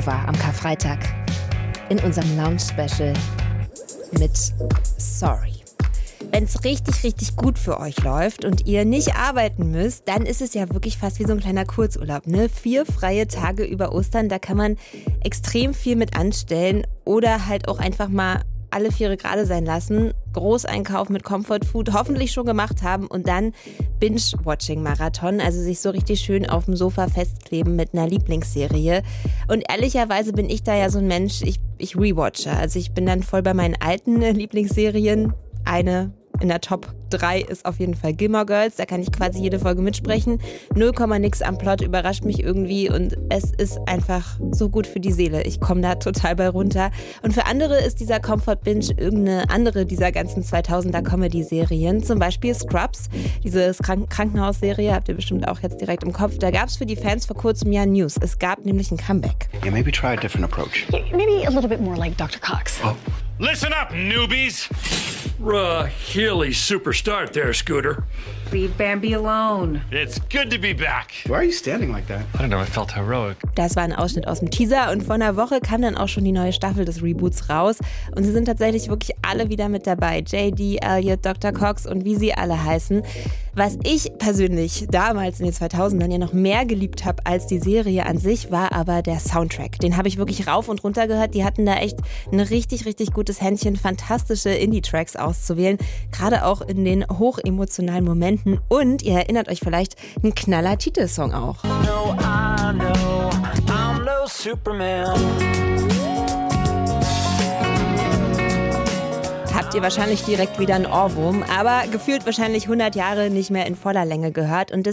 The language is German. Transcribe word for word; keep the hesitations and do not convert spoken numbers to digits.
Sofa am Karfreitag in unserem Lounge-Special mit Sorry. Wenn es richtig, richtig gut für euch läuft und ihr nicht arbeiten müsst, dann ist es ja wirklich fast wie so ein kleiner Kurzurlaub, ne? Vier freie Tage über Ostern, da kann man extrem viel mit anstellen oder halt auch einfach mal alle Viere gerade sein lassen, Großeinkauf mit Comfort Food hoffentlich schon gemacht haben und dann Binge-Watching-Marathon, also sich so richtig schön auf dem Sofa festkleben mit einer Lieblingsserie. Und ehrlicherweise bin ich da ja so ein Mensch, ich, ich rewatche. Also ich bin dann voll bei meinen alten Lieblingsserien. Eine in der Top drei ist auf jeden Fall Gilmore Girls. Da kann ich quasi jede Folge mitsprechen. null Komma nix am Plot, überrascht mich irgendwie und es ist einfach so gut für die Seele. Ich komme da total bei runter. Und für andere ist dieser Comfort Binge irgendeine andere dieser ganzen zweitausender Comedy-Serien. Zum Beispiel Scrubs, diese Krank- Krankenhausserie, habt ihr bestimmt auch jetzt direkt im Kopf. Da gab es für die Fans vor kurzem ja News. Es gab nämlich ein Comeback. Yeah, maybe try a different approach. Yeah, maybe a little bit more like Doctor Cox. Oh. Listen up, newbies! Really super start there, Scooter. Leave Bambi alone. It's good to be back. Why are you standing like that? I don't know, it felt heroic. Das war ein Ausschnitt aus dem Teaser und vor einer Woche kam dann auch schon die neue Staffel des Reboots raus und sie sind tatsächlich wirklich alle wieder mit dabei. J D, Elliot, Doktor Cox und wie sie alle heißen. Was ich persönlich damals in den zweitausendern ja noch mehr geliebt habe als die Serie an sich, war aber der Soundtrack. Den habe ich wirklich rauf und runter gehört. Die hatten da echt ein richtig, richtig gutes Händchen, fantastische Indie-Tracks auszuwählen. Gerade auch in den hochemotionalen Momenten. Und ihr erinnert euch vielleicht, ein knaller Titelsong auch. No, I know I'm no Superman. Habt ihr wahrscheinlich direkt wieder einen Ohrwurm, aber gefühlt wahrscheinlich hundert Jahre nicht mehr in voller Länge gehört. Und